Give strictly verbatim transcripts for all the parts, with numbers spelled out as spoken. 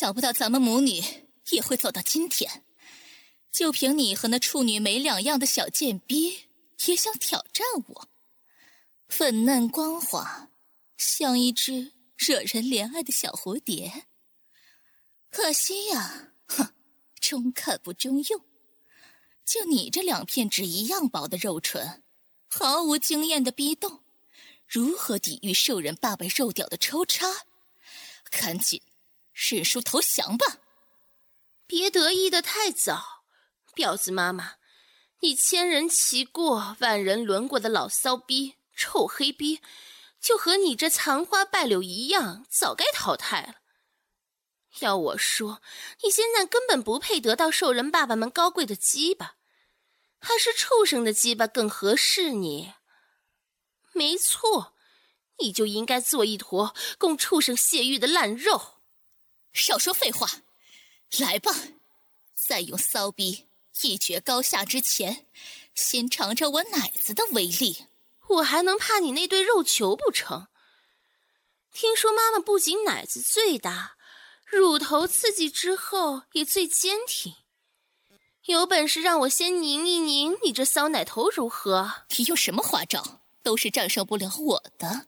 想不到咱们母女也会走到今天，就凭你和那处女没两样的小贱逼也想挑战我，粉嫩光滑，像一只惹人怜爱的小蝴蝶。可惜呀，哼，中看不中用。就你这两片纸一样薄的肉唇，毫无经验的逼动，如何抵御兽人爸爸肉屌的抽插？赶紧认输投降吧！ 别得意的太早，婊子妈妈，你千人骑过万人轮过的老骚逼臭黑逼，就和你这残花败柳一样，早该淘汰了。要我说，你现在根本不配得到兽人爸爸们高贵的鸡巴，还是畜生的鸡巴更合适你。没错，你就应该做一坨供畜生泄欲的烂肉。 少说废话，来吧，在用骚逼一决高下之前，先尝尝我奶子的威力。 我还能怕你那对肉球不成？听说妈妈不仅奶子最大，乳头刺激之后也最坚挺。有本事让我先拧一拧你这骚奶头如何？ 你用什么花招都是战胜不了我的。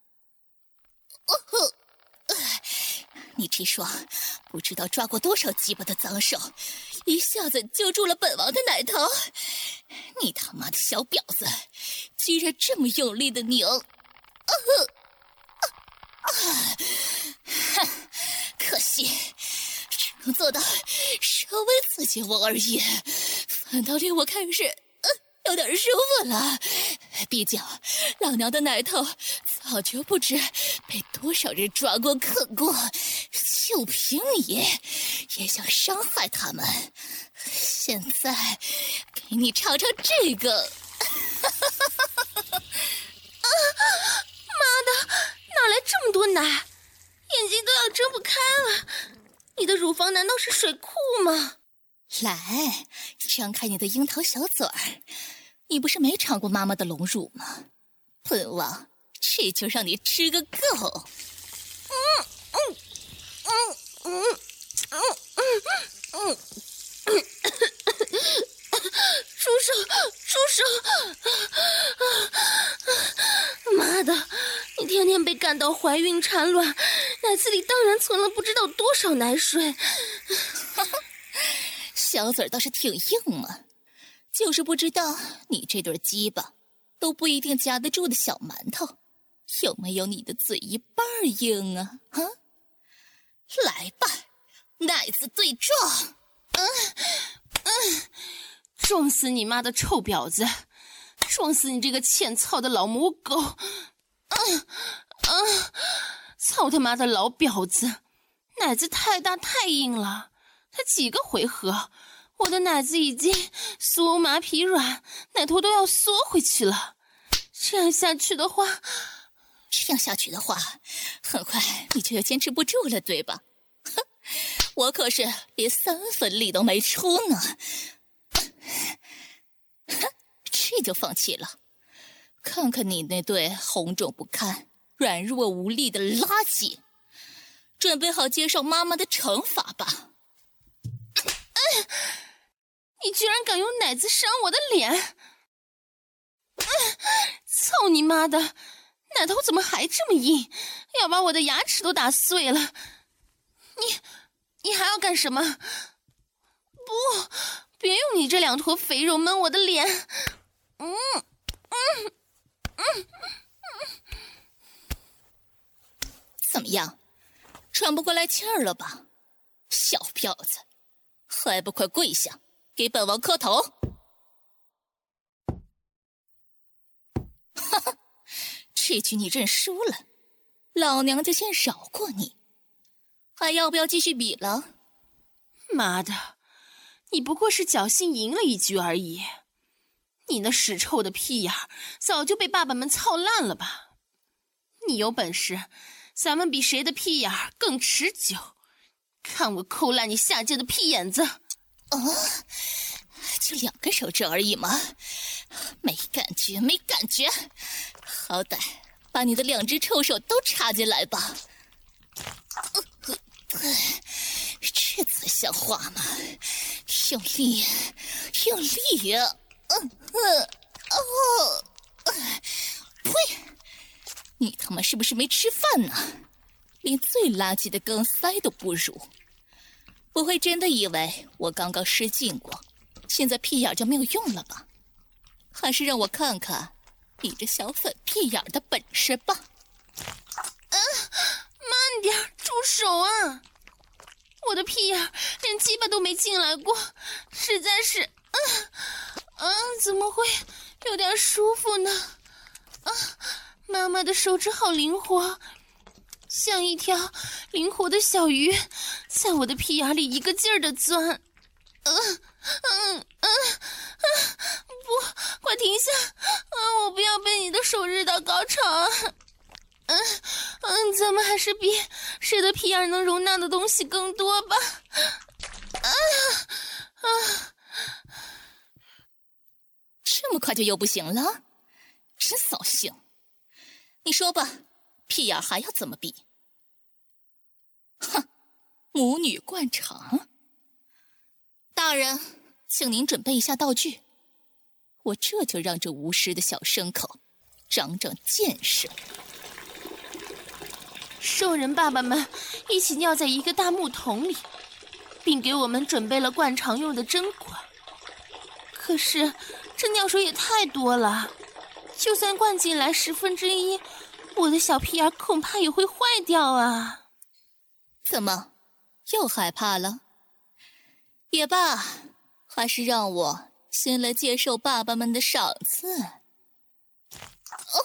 哦呃、你这双不知道抓过多少鸡巴的脏手，一下子就住了本王的奶头。你他妈的小婊子，居然这么用力的拧！呃啊啊、可惜只能做到稍微刺激我而已，反倒令我开始呃有点舒服了。毕竟老娘的奶头早就不知被多少人抓过啃过，就凭你也想伤害他们？现在给你尝尝这个！ 啊，妈的，哪来这么多奶？眼睛都要睁不开了。你的乳房难道是水库吗？ 来，张开你的樱桃小嘴儿。你不是没尝过妈妈的龙乳吗？本王这就让你吃个够。 嗯嗯嗯嗯嗯嗯嗯嗯，住手！住手！妈的，你天天被干到怀孕产卵，奶子里当然存了不知道多少奶水。 小嘴倒是挺硬嘛，就是不知道你这对鸡巴都不一定夹得住的小馒头，有没有你的嘴一半硬啊？啊，来吧，奶子对撞！ 嗯嗯，撞死你妈的臭婊子！撞死你这个欠操的老母狗！嗯嗯，操他妈的老婊子！奶子太大太硬了，才几个回合，我的奶子已经酥麻皮软，奶头都要缩回去了。这样下去的话， 这样下去的话，很快你就要坚持不住了，对吧？哼，我可是连三分力都没出呢。哼，这就放弃了？看看你那对红肿不堪、软弱无力的垃圾，准备好接受妈妈的惩罚吧。 嗯，你居然敢用奶子伤我的脸！嗯，操你妈的，奶头怎么还这么硬？要把我的牙齿都打碎了！你，你还要干什么？不，别用你这两坨肥肉闷我的脸！嗯嗯嗯嗯， 怎么样，喘不过来气儿了吧？小婊子，还不快跪下，给本王磕头！哈哈，这局你认输了，老娘就先饶过你。还要不要继续比了？ 妈的，你不过是侥幸赢了一局而已。你那屎臭的屁眼早就被爸爸们操烂了吧？你有本事，咱们比谁的屁眼更持久，看我抠烂你下贱的屁眼子！ 哦，就两根手指而已嘛，没感觉没感觉，好歹把你的两只臭手都插进来吧。呃呃、 像话吗？用力，用力呀！嗯嗯哦，呸！你他妈是不是没吃饭呢？连最垃圾的钢塞都不如。不会真的以为我刚刚失禁过，现在屁眼就没有用了吧？还是让我看看你这小粉屁眼的本事吧。 啊，慢点，住手啊！我的屁眼连鸡巴都没进来过，实在是，嗯、啊，啊，怎么会有点舒服呢？啊，妈妈的手指好灵活，像一条灵活的小鱼，在我的屁眼里一个劲儿的钻。嗯嗯嗯啊！不，快停下！啊，我不要被你的手日到高潮啊！嗯嗯，咱们还是比谁的屁眼能容纳的东西更多吧。啊啊！ 这么快就又不行了，真扫兴。你说吧，屁眼还要怎么比？哼，母女惯常。大人，请您准备一下道具，我这就让这无师的小牲口长长见识。 兽人爸爸们一起尿在一个大木桶里，并给我们准备了灌肠用的针管。可是这尿水也太多了，就算灌进来十分之一，我的小屁眼恐怕也会坏掉啊！ 怎么，又害怕了？也罢，还是让我先来接受爸爸们的赏赐。哦，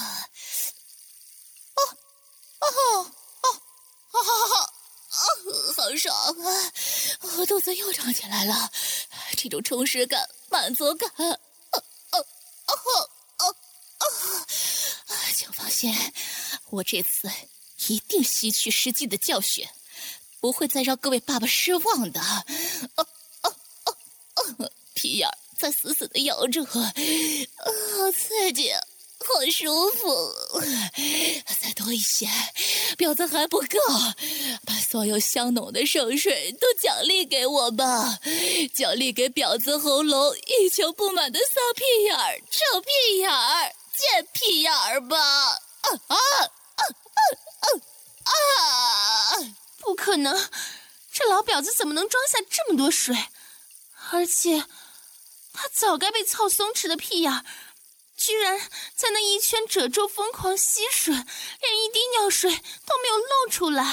哦，哦，哦，哦，哦，哦，好爽啊！我肚子又胀起来了，这种充实感、满足感，哦，哦，哦，哦，哦，请放心，我这次一定吸取实际的教训。不会再让各位爸爸失望的。哦哦哦哦，屁眼在死死的咬住，好刺激，好舒服。再多一些，婊子还不够，把所有香浓的圣水都奖励给我吧，奖励给婊子喉咙一球不满的骚屁眼儿、臭屁眼儿、贱屁眼儿吧。啊啊啊啊啊啊！ 不可能，这老婊子怎么能装下这么多水？而且，他早该被操松弛的屁眼，居然在那一圈褶皱疯狂吸水，连一滴尿水都没有漏出来。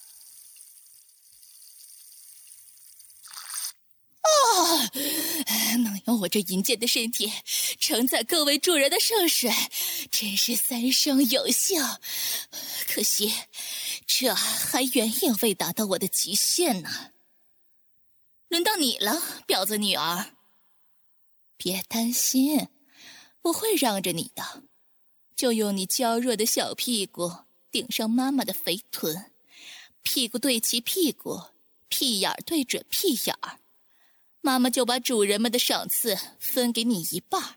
啊！能用我这淫贱的身体承载各位主人的圣水，真是三生有幸。可惜，这还远远未达到我的极限呢。轮到你了，婊子女儿。别担心，我会让着你的。就用你娇弱的小屁股顶上妈妈的肥臀，屁股对齐屁股，屁眼对准屁眼儿。妈妈就把主人们的赏赐分给你一半。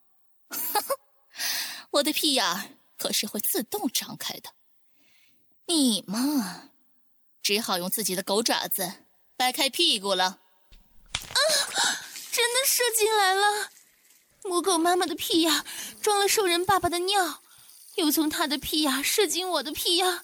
我的屁眼可是会自动张开的。你嘛，只好用自己的狗爪子掰开屁股了。 啊！真的射进来了！母狗妈妈的屁眼装了兽人爸爸的尿，又从他的屁眼射进我的屁眼。啊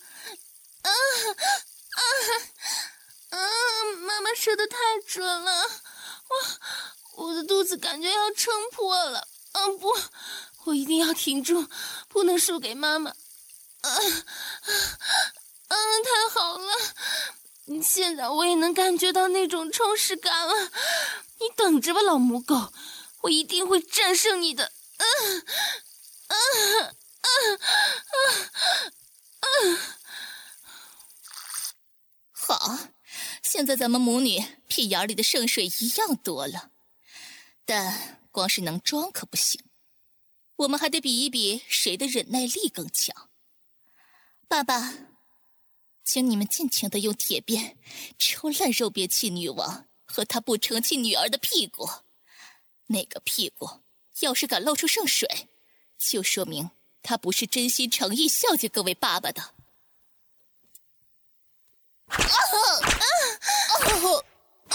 啊啊！妈妈射得太准了，我我的肚子感觉要撑破了。啊不，我一定要挺住，不能输给妈妈。啊啊！太好了，现在我也能感觉到那种充实感了。你等着吧，老母狗，我一定会战胜你的。啊啊啊啊啊！ 好，现在咱们母女屁眼里的圣水一样多了，但光是能装可不行，我们还得比一比谁的忍耐力更强。爸爸，请你们尽情地用铁鞭抽烂肉别气女王和她不成器女儿的屁股。那个屁股要是敢露出圣水，就说明她不是真心诚意孝敬各位爸爸的。啊啊啊！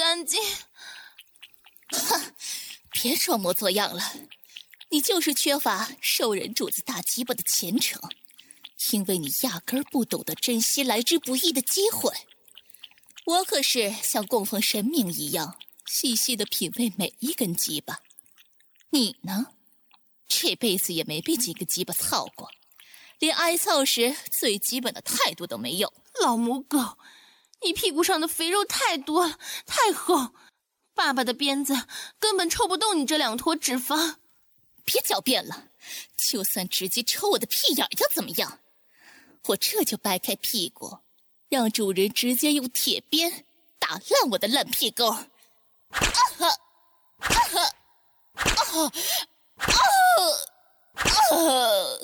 干净。 哼，别装模作样了，你就是缺乏受人主子大鸡巴的前程，因为你压根儿不懂得珍惜来之不易的机会。我可是像供奉神明一样，细细的品味每一根鸡巴。你呢？这辈子也没被几个鸡巴操过，连挨操时最基本的态度都没有。 老母狗，你屁股上的肥肉太多了，太厚，爸爸的鞭子根本抽不动你这两坨脂肪。 别狡辩了，就算直接抽我的屁眼又怎么样？我这就掰开屁股，让主人直接用铁鞭打烂我的烂屁沟。啊哈！啊哈！啊！啊！啊！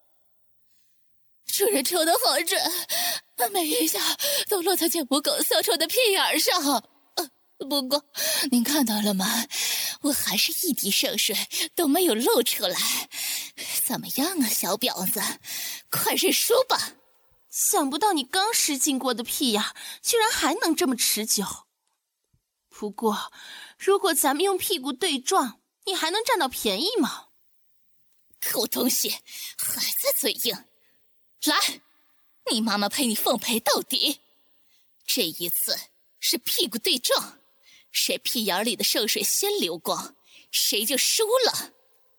主人抽得好准，每一下都落在这母狗骚臭的屁眼上。不过，您看到了吗？我还是一滴圣水都没有漏出来。怎么样啊，小婊子，快认输吧！ 想不到你刚失禁过的屁眼，居然还能这么持久。不过，如果咱们用屁股对撞，你还能占到便宜吗？ 狗东西，还在嘴硬！来，你妈妈陪你奉陪到底。这一次是屁股对撞，谁屁眼里的圣水先流光，谁就输了。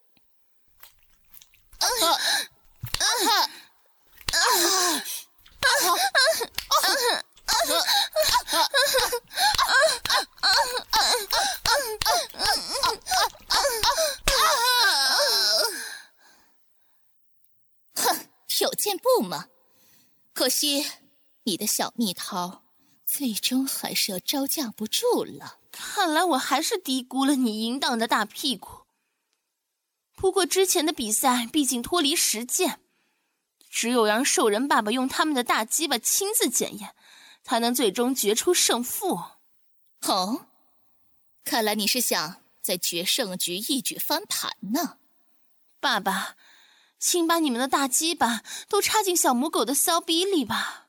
啊啊啊啊哼，有进步吗？可惜你的小蜜桃最终还是要招架不住了。 看来我还是低估了你淫荡的大屁股。不过之前的比赛毕竟脱离实践，只有让兽人爸爸用他们的大鸡巴亲自检验，才能最终决出胜负。 哦，看来你是想在决胜局一举翻盘呢。 爸爸，请把你们的大鸡巴都插进小母狗的骚逼里吧。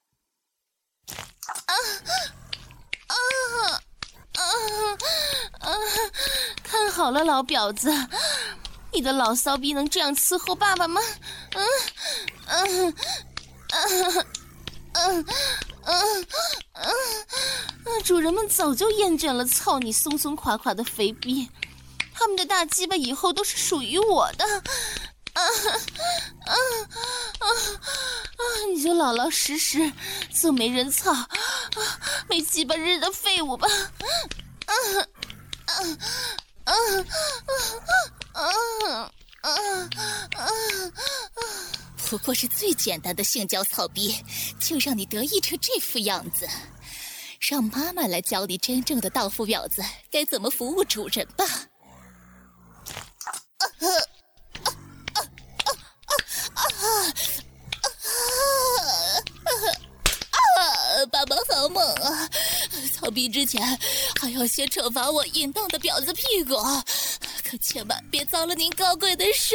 啊啊啊啊！看好了，老婊子，你的老骚逼能这样伺候爸爸吗？嗯嗯嗯嗯嗯嗯，主人们早就厌倦了操你松松垮垮的肥逼，他们的大鸡巴以后都是属于我的。啊啊啊啊！你就老老实实做没人操、啊、没鸡巴日的废物吧！啊啊啊啊啊啊啊！ 不过是最简单的性交草逼，就让你得意成这副样子。让妈妈来教你真正的荡妇婊子该怎么服务主人吧。啊啊啊啊啊啊啊！爸爸好猛啊！草逼之前还要先惩罚我淫荡的婊子屁股，可千万别脏了您高贵的手。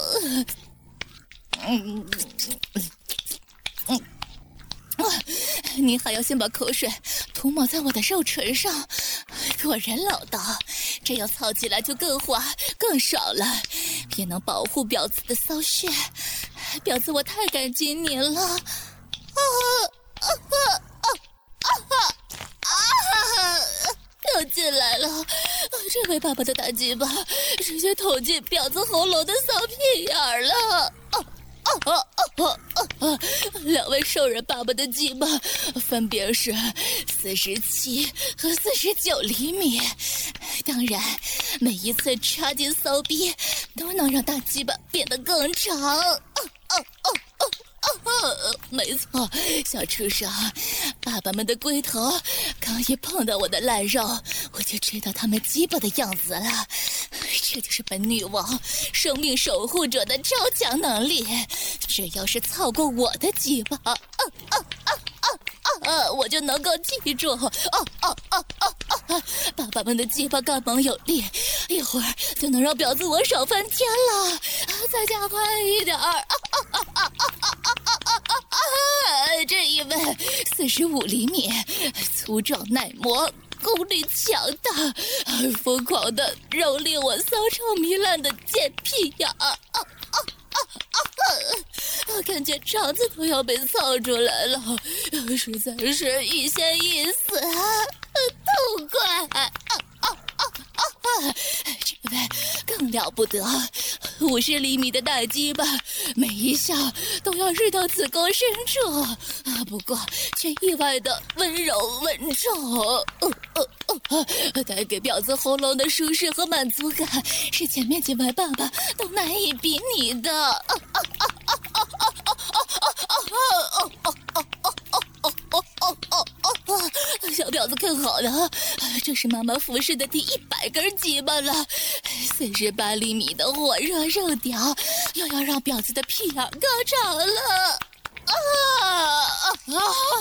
嗯嗯嗯，你还要先把口水涂抹在我的肉唇上，果然老道，这样操起来就更滑更爽了，也能保护婊子的骚穴。婊子，我太感激您了！啊啊啊啊啊啊！又进来了，这回爸爸的大鸡巴直接捅进婊子喉咙的骚屁眼了！啊啊啊啊啊啊！两位兽人爸爸的鸡巴分别是四十七和四十九厘米，当然每一次插进骚逼都能让大鸡巴变得更长。啊啊啊啊啊！没错，小畜生，爸爸们的龟头刚一碰到我的烂肉，我就知道他们鸡巴的样子了。这就是本女王生命守护者的超强能力，只要是操过我的鸡巴，啊啊啊啊啊，我就能够记住。啊啊啊啊啊！爸爸们的鸡巴刚猛有力，一会儿就能让婊子我爽翻天了。再加快一点儿！啊啊啊啊啊啊啊啊啊啊！这一位四十五厘米，粗壮耐磨。 功力强大，疯狂的蹂躏我骚臭糜烂的贱屁眼儿。啊啊啊啊啊！感觉肠子都要被操出来了，实在是欲仙欲死，痛快！啊啊啊啊！这位更了不得，五十厘米的大鸡巴，每一下都要入到子宫深处，啊，不过却意外的温柔稳重，呃呃呃，带给婊子喉咙的舒适和满足感，是前面几位爸爸都难以比拟的。啊啊啊啊啊啊啊啊啊啊啊啊！小婊子看好了，这是妈妈服侍的第一百根鸡巴了，四十八厘米的火热肉屌，又要让婊子的屁眼高潮了！啊啊啊！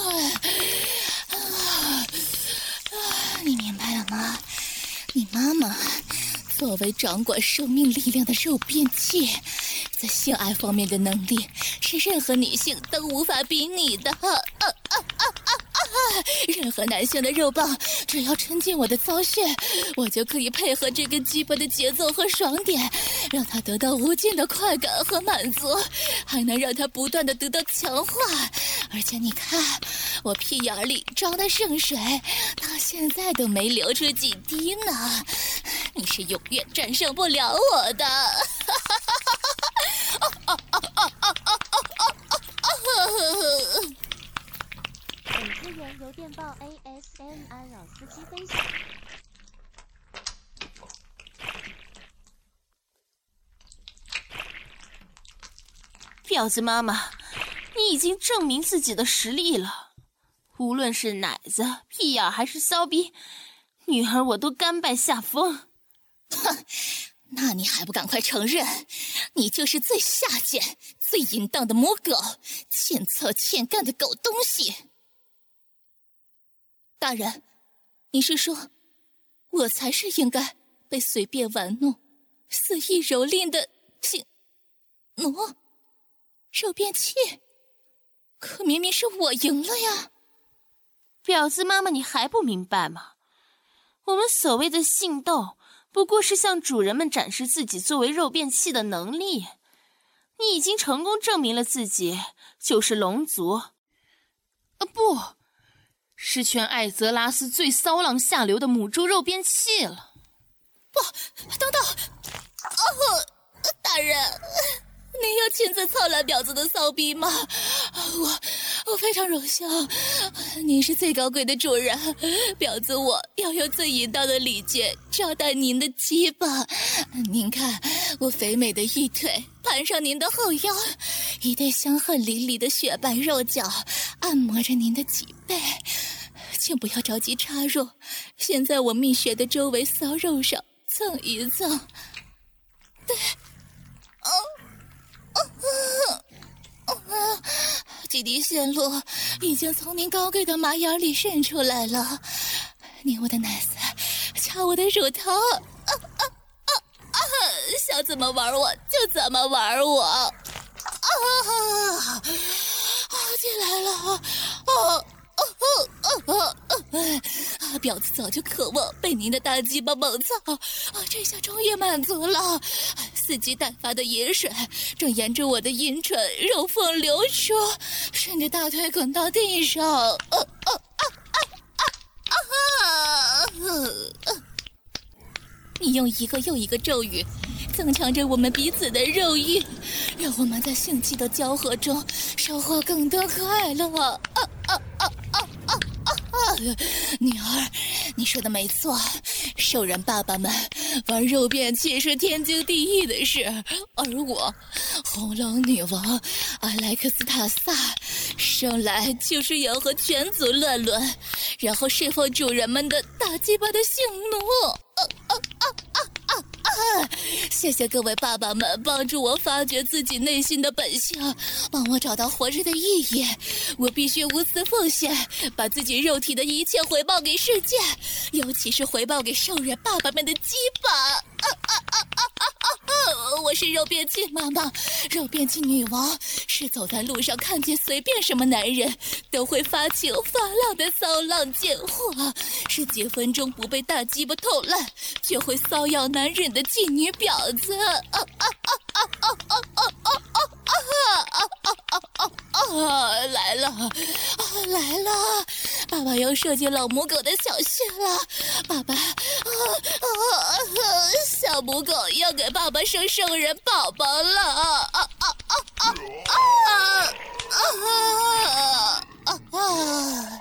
啊！你明白了吗？你妈妈作为掌管生命力量的肉便器，在性爱方面的能力是任何女性都无法比拟的。啊啊啊啊啊！任何男性的肉棒只要抻进我的骚穴，我就可以配合这根鸡巴的节奏和爽点，让他得到无尽的快感和满足，还能让他不断的得到强化。而且你看，我屁眼里装的圣水到现在都没流出几滴呢，你是永远战胜不了我的。 本资源由电报 A S M 阿扰司机分享。 婊子妈妈，你已经证明自己的实力了，无论是奶子、屁眼还是骚逼，女儿我都甘拜下风。 哼，那你还不赶快承认，你就是最下贱、最淫荡的母狗，欠操欠干的狗东西！大人，你是说，我才是应该被随便玩弄、肆意蹂躏的性奴肉便器？可明明是我赢了呀！ 婊子妈妈，你还不明白吗？我们所谓的性斗，不过是向主人们展示自己作为肉便器的能力。你已经成功证明了自己就是龙族，啊不，是全艾泽拉斯最骚浪下流的母猪肉便器了。 不，等等，哦，大人，您要亲自操烂婊子的骚逼吗？我我非常荣幸，您是最高贵的主人，婊子我要用最淫荡的礼节招待您的鸡巴。您看，我肥美的玉腿盘上您的后腰，一对香汗淋漓的雪白肉脚按摩着您的脊背。请不要着急插入，先在我蜜穴的周围骚肉上蹭一蹭。对，哦，哦，哦，哦，几滴线路已经从您高贵的马眼里渗出来了，捏我的奶子，掐我的乳头，啊啊啊啊！想怎么玩我就怎么玩我，啊啊啊！进来了，哦。哦哦哦哦哦！啊，婊子早就渴望被您的大鸡巴猛操，啊，这下终于满足了。伺机待发的饮水正沿着我的阴唇肉缝流出，顺着大腿滚到地上。哦哦啊啊啊啊！啊你用一个又一个咒语增强着我们彼此的肉欲，让我们在性器的交合中收获更多快乐。啊啊啊啊啊啊啊！女儿，你说的没错，兽人爸爸们玩肉便器是天经地义的事，而我，红龙女王阿莱克斯塔萨，生来就是要和全族乱伦，然后侍奉主人们的大鸡巴的性奴。啊啊啊啊啊啊！谢谢各位爸爸们帮助我发掘自己内心的本性，帮我找到活着的意义。我必须无私奉献，把自己肉体的一切回报给世界，尤其是回报给兽人爸爸们的鸡巴。啊啊啊啊啊啊啊！我是肉便器妈妈，肉便器女王，是走在路上看见随便什么男人都会发情发浪的骚浪贱货，是几分钟不被大鸡巴捅烂就会骚扰男人的妓女婊子。啊啊啊啊啊啊啊啊啊啊啊！来了，啊来了！爸爸要射进老母狗的小穴了，爸爸，啊啊！小母狗要给爸爸生圣人宝宝了！啊啊啊啊啊啊啊啊！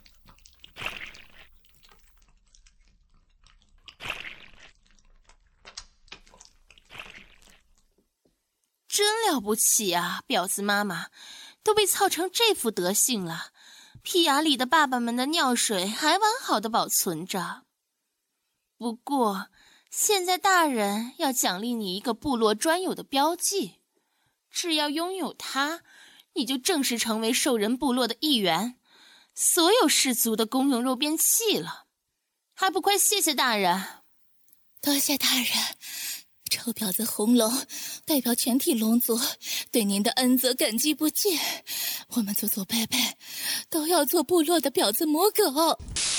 真了不起啊，婊子妈妈，都被操成这副德性了，屁眼里的爸爸们的尿水还完好的保存着。不过现在大人要奖励你一个部落专有的标记，只要拥有它，你就正式成为兽人部落的一员，所有氏族的公用肉便器了。还不快谢谢大人！ 多谢大人。臭婊子红龙代表全体龙族对您的恩泽感激不尽，我们祖祖辈辈都要做部落的婊子母狗。啊，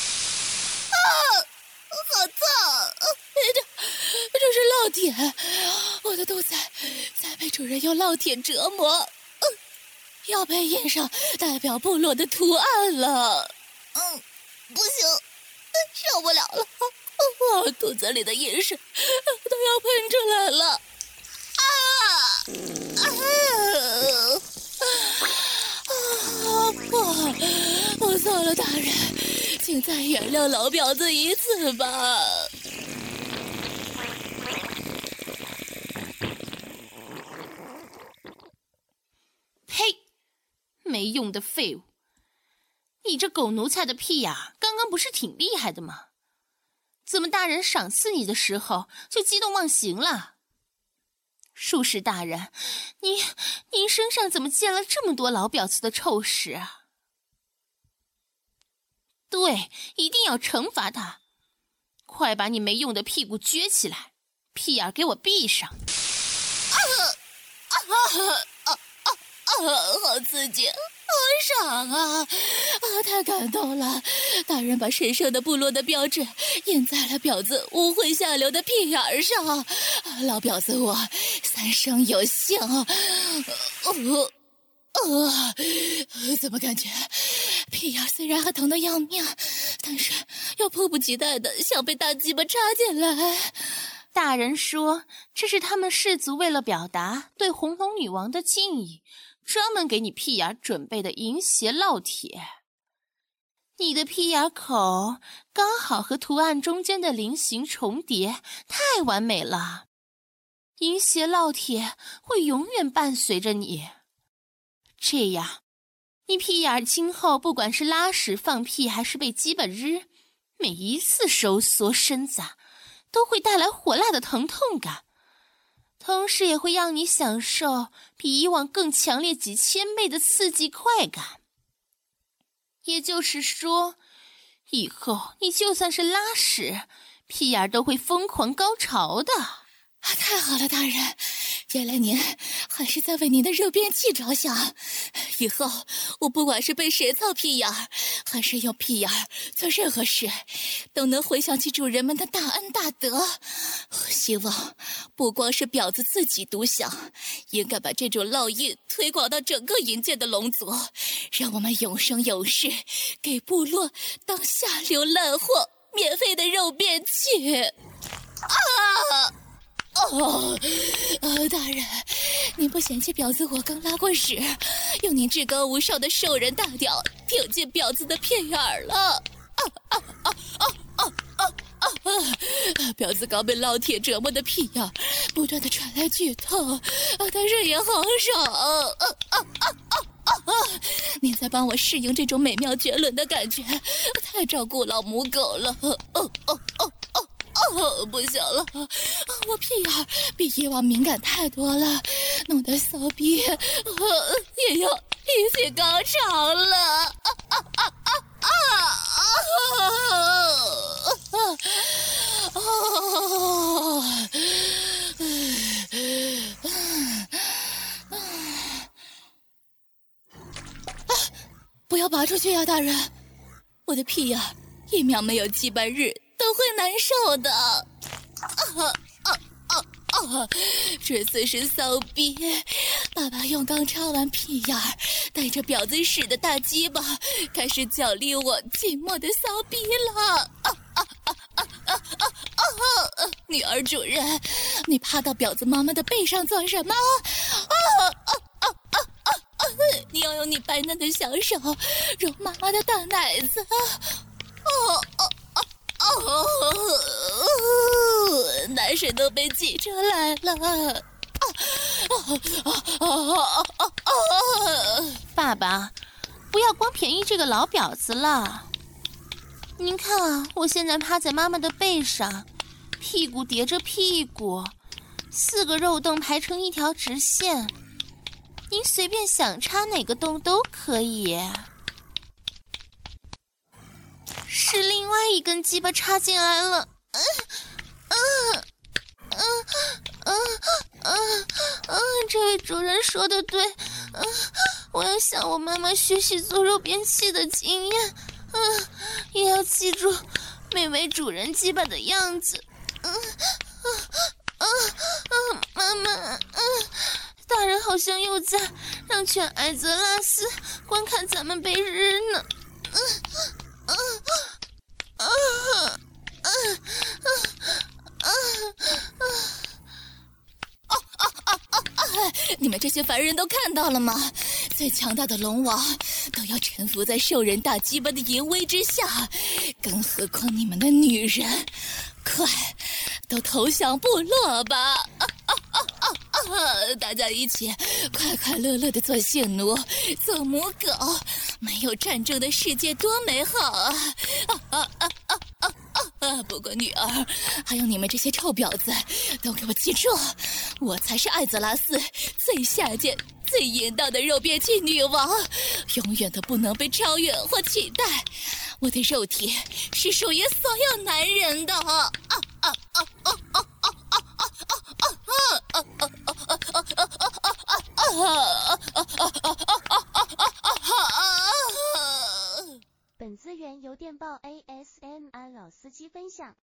好烫！这这是烙铁，我的肚子在被主人用烙铁折磨，嗯，要被印上代表部落的图案了。嗯，不行，受不了了。我肚子里的饮水都要喷出来了！啊啊啊！我我错了，大人，请再原谅老婊子一次吧。 呸！没用的废物！你这狗奴才的屁呀，刚刚不是挺厉害的吗？怎么大人赏赐你的时候就激动忘形了？术士大人，您您身上怎么溅了这么多老婊子的臭屎啊？对，一定要惩罚他！快把你没用的屁股撅起来，屁眼给我闭上！ 啊啊啊啊啊！好刺激！好爽啊！啊，太感动了！大人把神圣的部落的标志印在了婊子污秽下流的屁眼上，啊、老婊子我三生有幸。呃呃，怎么感觉屁眼虽然还疼得要命，但是又迫不及待的想被大鸡巴插进来？ 大人说，这是他们氏族为了表达对红龙女王的敬意，专门给你屁眼准备的银鞋烙铁。你的屁眼口刚好和图案中间的菱形重叠，太完美了。银鞋烙铁会永远伴随着你，这样你屁眼今后不管是拉屎放屁还是被鸡巴日，每一次收缩伸展都会带来火辣的疼痛感，同时也会让你享受比以往更强烈几千倍的刺激快感。也就是说，以后你就算是拉屎，屁眼都会疯狂高潮的。 啊，太好了，大人，原来您还是在为您的热便器着想。以后我不管是被谁操屁眼儿，还是用屁眼儿做任何事，都能回想起主人们的大恩大德。希望不光是婊子自己独享，应该把这种烙印推广到整个银界的龙族，让我们永生永世给部落当下流烂货免费的肉便器。啊！哦，呃，大人，您不嫌弃婊子我刚拉过屎，用您至高无上的兽人大屌挺进婊子的屁眼儿了。啊啊啊啊啊啊啊！婊子刚被烙铁折磨的屁眼不断的传来剧痛，啊，但是也好爽。啊啊啊啊啊！您在帮我适应这种美妙绝伦的感觉，太照顾老母狗了。哦哦哦哦！哦，不行了，我屁眼比以往敏感太多了，弄得骚逼呃也要一起高潮了。啊啊啊啊啊啊！哦，不要拔着， 出去呀，大人！我的屁眼一秒没有鸡巴日都会难受的。啊啊啊啊！这次是骚逼，爸爸用刚插完屁眼儿，带着婊子屎的大鸡巴，开始角力我寂寞的骚逼了。啊啊啊啊啊啊啊！女儿主人，你趴到婊子妈妈的背上做什么？啊啊啊啊啊啊！你要用你白嫩的小手揉妈妈的大奶子。哦哦哦哦！奶水都被挤出来了。啊啊啊啊啊啊！ 爸爸，不要光便宜这个老婊子了。您看啊，我现在趴在妈妈的背上，屁股叠着屁股，四个肉洞排成一条直线，您随便想插哪个洞都可以。是另外一根鸡巴插进来了。嗯嗯嗯嗯嗯嗯，这位主人说的对。嗯，我要向我妈妈学习做肉便器的经验。嗯，也要记住每位主人鸡巴的样子。嗯嗯嗯嗯，妈妈，嗯，大人好像又在让全艾泽拉斯观看咱们被日呢。嗯嗯嗯嗯嗯嗯嗯。 啊啊啊啊啊！你们这些凡人都看到了吗？最强大的龙王都要臣服在兽人大鸡巴的淫威之下，更何况你们的女人？快，都投降部落吧！啊啊啊啊啊！大家一起快快乐乐的做性奴，做母狗，没有战争的世界多美好啊！啊啊啊啊啊啊！不过女儿，还有你们这些臭婊子，都给我记住，我才是艾泽拉斯最下贱、最淫荡的肉便器女王，永远都不能被超越或取代。我的肉体是属于所有男人的。啊啊啊啊啊啊啊啊啊啊本资源由电报 A S M R 老司机分享。